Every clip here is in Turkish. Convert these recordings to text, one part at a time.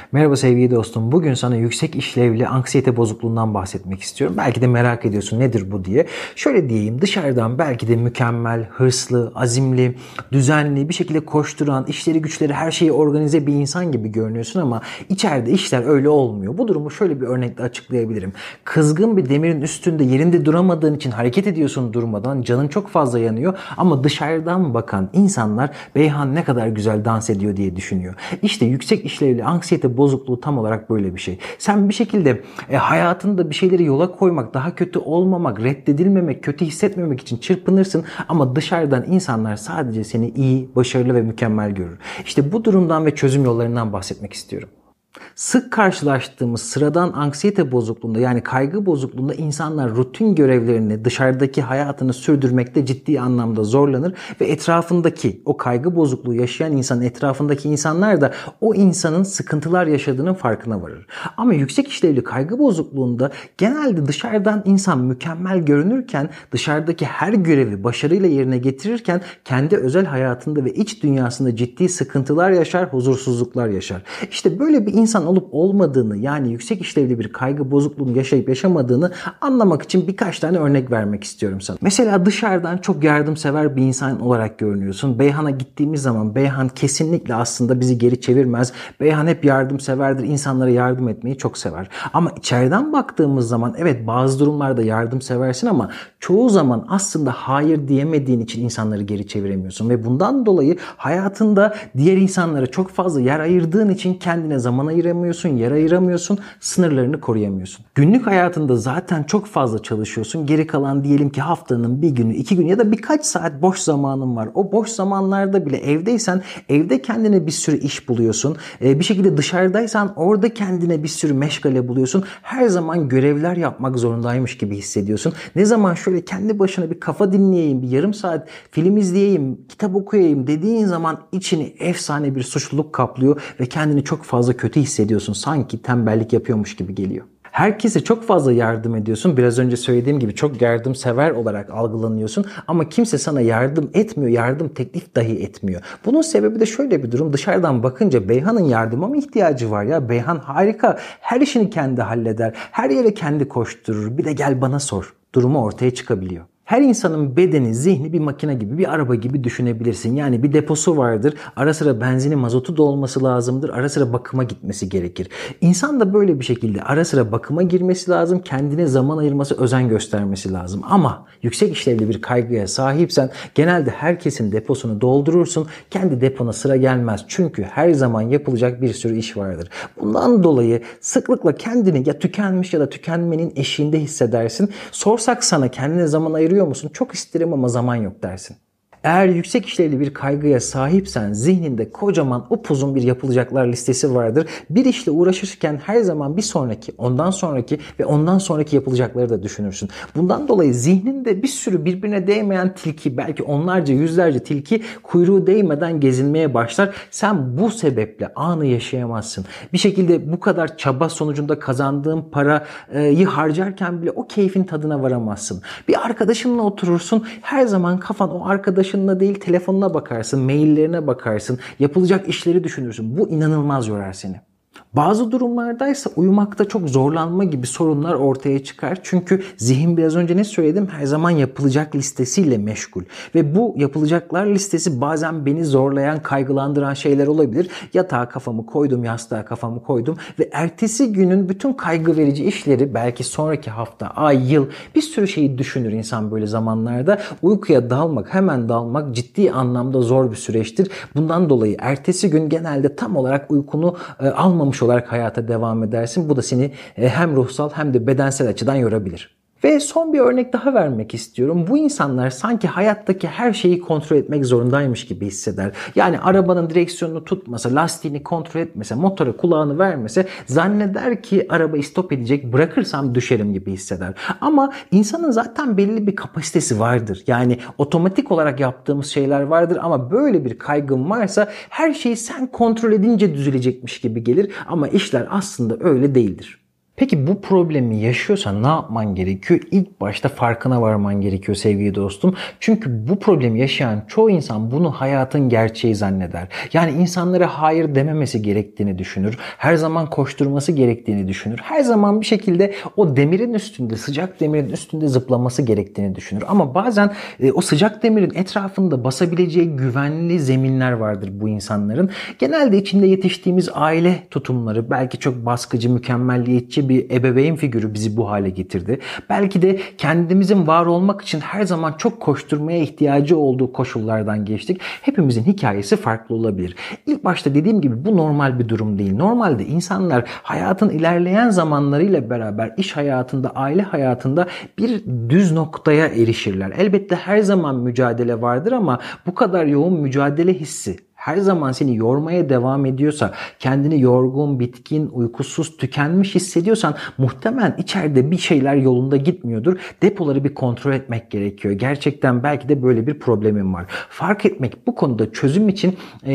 Merhaba sevgili dostum. Bugün sana yüksek işlevli anksiyete bozukluğundan bahsetmek istiyorum. Belki de merak ediyorsun nedir bu diye. Şöyle diyeyim, dışarıdan belki de mükemmel, hırslı, azimli, düzenli bir şekilde koşturan, işleri güçleri her şeyi organize bir insan gibi görünüyorsun ama içeride işler öyle olmuyor. Bu durumu şöyle bir örnekle açıklayabilirim. Kızgın bir demirin üstünde yerinde duramadığın için hareket ediyorsun durmadan. Canın çok fazla yanıyor ama dışarıdan bakan insanlar Beyhan ne kadar güzel dans ediyor diye düşünüyor. İşte yüksek işlevli anksiyete bozukluğu tam olarak böyle bir şey. Sen bir şekilde hayatında bir şeyleri yola koymak, daha kötü olmamak, reddedilmemek, kötü hissetmemek için çırpınırsın ama dışarıdan insanlar sadece seni iyi, başarılı ve mükemmel görür. İşte bu durumdan ve çözüm yollarından bahsetmek istiyorum. Sık karşılaştığımız sıradan anksiyete bozukluğunda yani kaygı bozukluğunda insanlar rutin görevlerini, dışarıdaki hayatını sürdürmekte ciddi anlamda zorlanır ve etrafındaki o kaygı bozukluğu yaşayan insanın etrafındaki insanlar da o insanın sıkıntılar yaşadığının farkına varır. Ama yüksek işlevli kaygı bozukluğunda genelde dışarıdan insan mükemmel görünürken dışarıdaki her görevi başarıyla yerine getirirken kendi özel hayatında ve iç dünyasında ciddi sıkıntılar yaşar, huzursuzluklar yaşar. İşte böyle bir insan olup olmadığını yani yüksek işlevli bir kaygı bozukluğunu yaşayıp yaşamadığını anlamak için birkaç tane örnek vermek istiyorum sana. Mesela dışarıdan çok yardımsever bir insan olarak görünüyorsun. Beyhan'a gittiğimiz zaman Beyhan kesinlikle aslında bizi geri çevirmez. Beyhan hep yardımseverdir. İnsanlara yardım etmeyi çok sever. Ama içeriden baktığımız zaman evet bazı durumlarda yardımseversin ama çoğu zaman aslında hayır diyemediğin için insanları geri çeviremiyorsun. Ve bundan dolayı hayatında diğer insanlara çok fazla yer ayırdığın için kendine zaman ayıramıyorsun, yer ayıramıyorsun, sınırlarını koruyamıyorsun. Günlük hayatında zaten çok fazla çalışıyorsun. Geri kalan diyelim ki haftanın bir günü, 2 günü ya da birkaç saat boş zamanın var. O boş zamanlarda bile evdeysen evde kendine bir sürü iş buluyorsun. Bir şekilde dışarıdaysan orada kendine bir sürü meşgale buluyorsun. Her zaman görevler yapmak zorundaymış gibi hissediyorsun. Ne zaman şöyle kendi başına bir kafa dinleyeyim, bir yarım saat film izleyeyim, kitap okuyayım dediğin zaman içini efsane bir suçluluk kaplıyor ve kendini çok fazla kötü hissediyorsun. Sanki tembellik yapıyormuş gibi geliyor. Herkese çok fazla yardım ediyorsun. Biraz önce söylediğim gibi çok yardımsever olarak algılanıyorsun. Ama kimse sana yardım etmiyor, yardım teklif dahi etmiyor. Bunun sebebi de şöyle bir durum. Dışarıdan bakınca Beyhan'ın yardıma mı ihtiyacı var ya? Beyhan harika. Her işini kendi halleder. Her yere kendi koşturur. Bir de gel bana sor. Durumu ortaya çıkabiliyor. Her insanın bedeni, zihni bir makine gibi, bir araba gibi düşünebilirsin. Yani bir deposu vardır. Ara sıra benzini, mazotu dolması lazımdır. Ara sıra bakıma gitmesi gerekir. İnsan da böyle bir şekilde ara sıra bakıma girmesi lazım. Kendine zaman ayırması, özen göstermesi lazım. Ama yüksek işlevli bir kaygıya sahipsen genelde herkesin deposunu doldurursun. Kendi depona sıra gelmez. Çünkü her zaman yapılacak bir sürü iş vardır. Bundan dolayı sıklıkla kendini ya tükenmiş ya da tükenmenin eşiğinde hissedersin. Sorsak sana kendine zaman ayırıyor musun? Çok isterim ama zaman yok dersin. Eğer yüksek işlevli bir kaygıya sahipsen zihninde kocaman upuzun bir yapılacaklar listesi vardır. Bir işle uğraşırken her zaman bir sonraki, ondan sonraki ve ondan sonraki yapılacakları da düşünürsün. Bundan dolayı zihninde bir sürü birbirine değmeyen tilki, belki onlarca yüzlerce tilki kuyruğu değmeden gezinmeye başlar. Sen bu sebeple anı yaşayamazsın. Bir şekilde bu kadar çaba sonucunda kazandığın parayı harcarken bile o keyfin tadına varamazsın. Bir arkadaşınla oturursun, her zaman kafan o arkadaşınla değil telefonuna bakarsın, maillerine bakarsın, yapılacak işleri düşünürsün. Bu inanılmaz yorar seni. Bazı durumlardaysa uyumakta çok zorlanma gibi sorunlar ortaya çıkar. Çünkü zihin biraz önce ne söyledim? Her zaman yapılacak listesiyle meşgul. Ve bu yapılacaklar listesi bazen beni zorlayan, kaygılandıran şeyler olabilir. Yatağa kafamı koydum, yastığa kafamı koydum ve ertesi günün bütün kaygı verici işleri belki sonraki hafta, ay, yıl bir sürü şeyi düşünür insan böyle zamanlarda. Uykuya dalmak, hemen dalmak ciddi anlamda zor bir süreçtir. Bundan dolayı ertesi gün genelde tam olarak uykunu almamış olarak hayata devam edersin. Bu da seni hem ruhsal hem de bedensel açıdan yorabilir. Ve son bir örnek daha vermek istiyorum. Bu insanlar sanki hayattaki her şeyi kontrol etmek zorundaymış gibi hisseder. Yani arabanın direksiyonunu tutmasa, lastiğini kontrol etmese, motora kulağını vermese zanneder ki araba stop edecek, bırakırsam düşerim gibi hisseder. Ama insanın zaten belli bir kapasitesi vardır. Yani otomatik olarak yaptığımız şeyler vardır ama böyle bir kaygın varsa her şeyi sen kontrol edince düzelecekmiş gibi gelir ama işler aslında öyle değildir. Peki bu problemi yaşıyorsan ne yapman gerekiyor? İlk başta farkına varman gerekiyor sevgili dostum. Çünkü bu problemi yaşayan çoğu insan bunu hayatın gerçeği zanneder. Yani insanlara hayır dememesi gerektiğini düşünür. Her zaman koşturması gerektiğini düşünür. Her zaman bir şekilde o demirin üstünde, sıcak demirin üstünde zıplaması gerektiğini düşünür. Ama bazen o sıcak demirin etrafında basabileceği güvenli zeminler vardır bu insanların. Genelde içinde yetiştiğimiz aile tutumları, belki çok baskıcı, mükemmelliyetçi bir ebeveyn figürü bizi bu hale getirdi. Belki de kendimizin var olmak için her zaman çok koşturmaya ihtiyacı olduğu koşullardan geçtik. Hepimizin hikayesi farklı olabilir. İlk başta dediğim gibi bu normal bir durum değil. Normalde insanlar hayatın ilerleyen zamanlarıyla beraber iş hayatında, aile hayatında bir düz noktaya erişirler. Elbette her zaman mücadele vardır ama bu kadar yoğun mücadele hissi her zaman seni yormaya devam ediyorsa, kendini yorgun, bitkin, uykusuz, tükenmiş hissediyorsan muhtemelen içeride bir şeyler yolunda gitmiyordur. Depoları bir kontrol etmek gerekiyor. Gerçekten belki de böyle bir problemim var. Fark etmek bu konuda çözüm için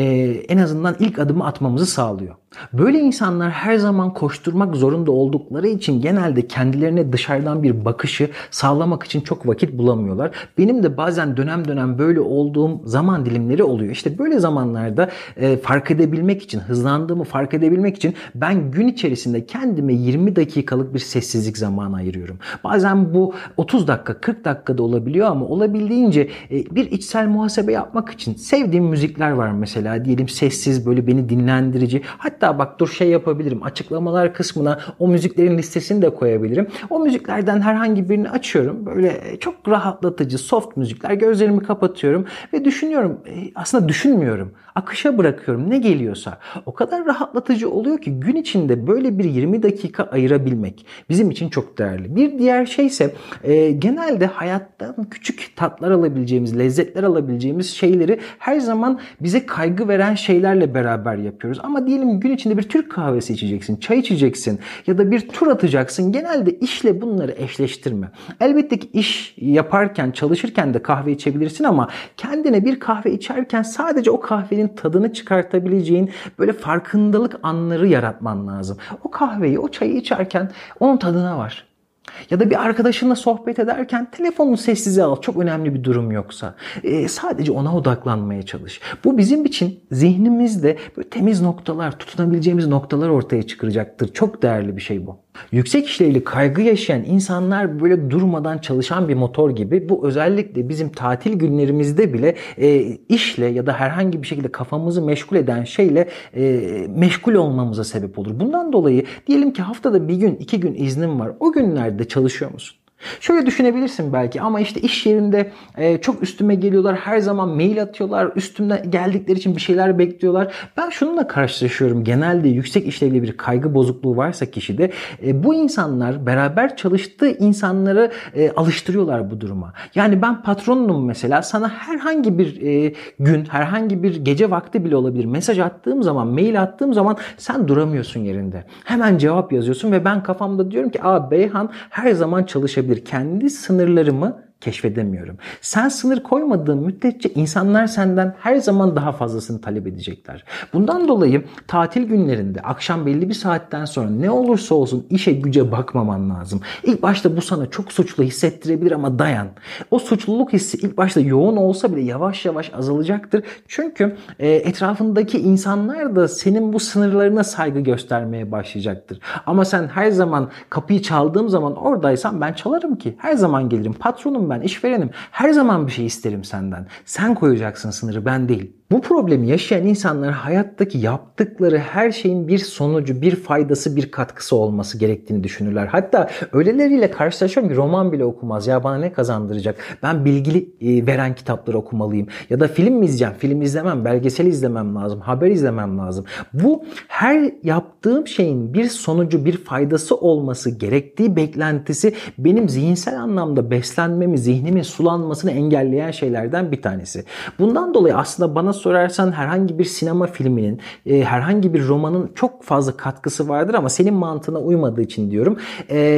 en azından ilk adımı atmamızı sağlıyor. Böyle insanlar her zaman koşturmak zorunda oldukları için genelde kendilerine dışarıdan bir bakışı sağlamak için çok vakit bulamıyorlar. Benim de bazen dönem dönem böyle olduğum zaman dilimleri oluyor. İşte böyle zamanlarda fark edebilmek için, hızlandığımı fark edebilmek için ben gün içerisinde kendime 20 dakikalık bir sessizlik zamanı ayırıyorum. Bazen bu 30 dakika, 40 dakikada olabiliyor ama olabildiğince bir içsel muhasebe yapmak için sevdiğim müzikler var mesela. Diyelim sessiz, böyle beni dinlendirici. Hatta bak dur şey yapabilirim. Açıklamalar kısmına o müziklerin listesini de koyabilirim. O müziklerden herhangi birini açıyorum. Böyle çok rahatlatıcı, soft müzikler. Gözlerimi kapatıyorum ve düşünüyorum. Aslında düşünmüyorum. Akışa bırakıyorum ne geliyorsa. O kadar rahatlatıcı oluyor ki gün içinde böyle bir 20 dakika ayırabilmek bizim için çok değerli. Bir diğer şey ise genelde hayattan küçük tatlar alabileceğimiz, lezzetler alabileceğimiz şeyleri her zaman bize kaygı veren şeylerle beraber yapıyoruz. Ama diyelim gün içinde bir Türk kahvesi içeceksin, çay içeceksin ya da bir tur atacaksın. Genelde işle bunları eşleştirme. Elbette ki iş yaparken, çalışırken de kahve içebilirsin ama kendine bir kahve içerken sadece o kahvenin tadını çıkartabileceğin böyle farkındalık anları yaratman lazım. O kahveyi, o çayı içerken onun tadına var. Ya da bir arkadaşınla sohbet ederken telefonunu sessize al. Çok önemli bir durum yoksa. Sadece ona odaklanmaya çalış. Bu bizim için zihnimizde böyle temiz noktalar, tutunabileceğimiz noktalar ortaya çıkaracaktır. Çok değerli bir şey bu. Yüksek işlevli kaygı yaşayan insanlar böyle durmadan çalışan bir motor gibi. Bu özellikle bizim tatil günlerimizde bile işle ya da herhangi bir şekilde kafamızı meşgul eden şeyle meşgul olmamıza sebep olur. Bundan dolayı diyelim ki haftada bir gün, 2 gün iznim var. O günlerde çalışıyor musun? Şöyle düşünebilirsin belki ama işte iş yerinde çok üstüme geliyorlar. Her zaman mail atıyorlar. Üstümden geldikleri için bir şeyler bekliyorlar. Ben şununla karşılaşıyorum. Genelde yüksek işlevli bir kaygı bozukluğu varsa kişide bu insanlar beraber çalıştığı insanları alıştırıyorlar bu duruma. Yani ben patronum mesela sana herhangi bir gün, herhangi bir gece vakti bile olabilir. Mesaj attığım zaman, mail attığım zaman sen duramıyorsun yerinde. Hemen cevap yazıyorsun ve ben kafamda diyorum ki Beyhan her zaman çalışabilir. Kendi sınırlarımı keşfedemiyorum. Sen sınır koymadığın müddetçe insanlar senden her zaman daha fazlasını talep edecekler. Bundan dolayı tatil günlerinde akşam belli bir saatten sonra ne olursa olsun işe güce bakmaman lazım. İlk başta bu sana çok suçlu hissettirebilir ama dayan. O suçluluk hissi ilk başta yoğun olsa bile yavaş yavaş azalacaktır. Çünkü etrafındaki insanlar da senin bu sınırlarına saygı göstermeye başlayacaktır. Ama sen her zaman kapıyı çaldığım zaman oradaysan ben çalarım ki. Her zaman gelirim. Patronum ben, işverenim. Her zaman bir şey isterim senden. Sen koyacaksın sınırı, ben değil. Bu problemi yaşayan insanlar hayattaki yaptıkları her şeyin bir sonucu, bir faydası, bir katkısı olması gerektiğini düşünürler. Hatta öyleleriyle karşılaşıyorum ki roman bile okumaz. Ya bana ne kazandıracak? Ben bilgi veren kitapları okumalıyım. Ya da film mi izleyeceğim? Film izlemem, belgesel izlemem lazım, haber izlemem lazım. Bu her yaptığım şeyin bir sonucu, bir faydası olması gerektiği beklentisi benim zihinsel anlamda beslenmemi, zihnimin sulanmasını engelleyen şeylerden bir tanesi. Bundan dolayı aslında bana sorarsan herhangi bir sinema filminin, herhangi bir romanın çok fazla katkısı vardır ama senin mantığına uymadığı için diyorum.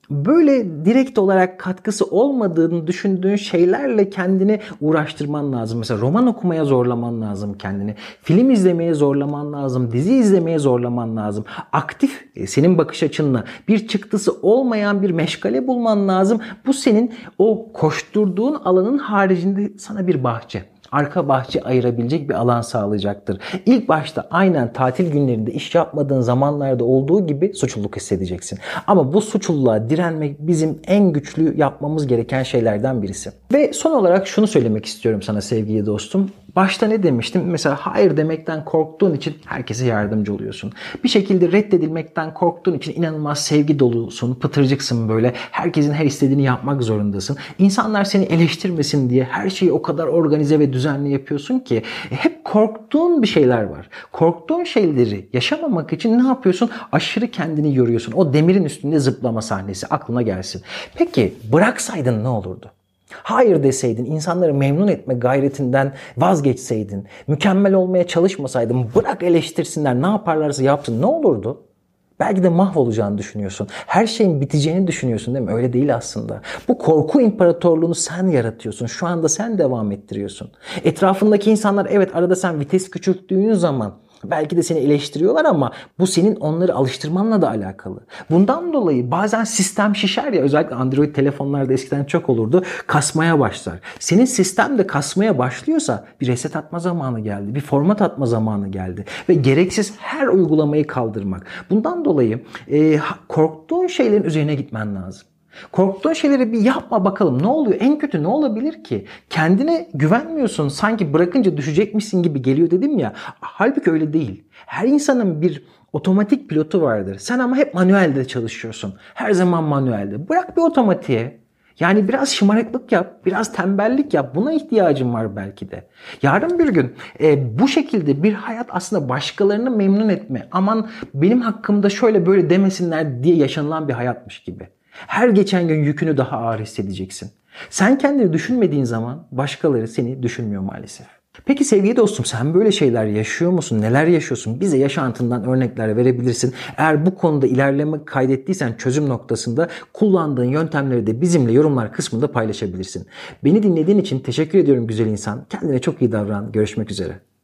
böyle direkt olarak katkısı olmadığını düşündüğün şeylerle kendini uğraştırman lazım. Mesela roman okumaya zorlaman lazım kendini. Film izlemeye zorlaman lazım. Dizi izlemeye zorlaman lazım. Aktif, senin bakış açınla bir çıktısı olmayan bir meşgale bulman lazım. Bu senin o koşturduğun alanın haricinde sana bir bahçe, arka bahçe ayırabilecek bir alan sağlayacaktır. İlk başta aynen tatil günlerinde iş yapmadığın zamanlarda olduğu gibi suçluluk hissedeceksin. Ama bu suçluluğa direnmek bizim en güçlü yapmamız gereken şeylerden birisi. Ve son olarak şunu söylemek istiyorum sana sevgili dostum. Başta ne demiştim? Mesela hayır demekten korktuğun için herkese yardımcı oluyorsun. Bir şekilde reddedilmekten korktuğun için inanılmaz sevgi dolusun, pıtırcıksın böyle. Herkesin her istediğini yapmak zorundasın. İnsanlar seni eleştirmesin diye her şeyi o kadar organize ve düzenli yapıyorsun ki hep korktuğun bir şeyler var. Korktuğun şeyleri yaşamamak için ne yapıyorsun? Aşırı kendini yoruyorsun. O demirin üstünde zıplama sahnesi aklına gelsin. Peki bıraksaydın ne olurdu? Hayır deseydin, insanları memnun etme gayretinden vazgeçseydin, mükemmel olmaya çalışmasaydın, bırak eleştirsinler, ne yaparlarsa yapsın, ne olurdu? Belki de mahvolacağını düşünüyorsun. Her şeyin biteceğini düşünüyorsun değil mi? Öyle değil aslında. Bu korku imparatorluğunu sen yaratıyorsun. Şu anda sen devam ettiriyorsun. Etrafındaki insanlar evet arada sen vites küçülttüğün zaman belki de seni eleştiriyorlar ama bu senin onları alıştırmanla da alakalı. Bundan dolayı bazen sistem şişer ya, özellikle Android telefonlarda eskiden çok olurdu, kasmaya başlar. Senin sistem de kasmaya başlıyorsa bir reset atma zamanı geldi. Bir format atma zamanı geldi. Ve gereksiz her uygulamayı kaldırmak. Bundan dolayı korktuğun şeylerin üzerine gitmen lazım. Korktuğun şeyleri bir yapma bakalım ne oluyor? En kötü ne olabilir ki? Kendine güvenmiyorsun. Sanki bırakınca düşecekmişsin gibi geliyor dedim ya. Halbuki öyle değil. Her insanın bir otomatik pilotu vardır. Sen ama hep manuelde çalışıyorsun. Her zaman manuelde. Bırak bir otomatiğe. Yani biraz şımarıklık yap, biraz tembellik yap. Buna ihtiyacın var belki de. Yarın bir gün bu şekilde bir hayat aslında başkalarını memnun etme. Aman benim hakkımda şöyle böyle demesinler diye yaşanılan bir hayatmış gibi. Her geçen gün yükünü daha ağır hissedeceksin. Sen kendini düşünmediğin zaman başkaları seni düşünmüyor maalesef. Peki sevgili dostum, sen böyle şeyler yaşıyor musun? Neler yaşıyorsun? Bize yaşantından örnekler verebilirsin. Eğer bu konuda ilerleme kaydettiysen çözüm noktasında kullandığın yöntemleri de bizimle yorumlar kısmında paylaşabilirsin. Beni dinlediğin için teşekkür ediyorum güzel insan. Kendine çok iyi davran. Görüşmek üzere.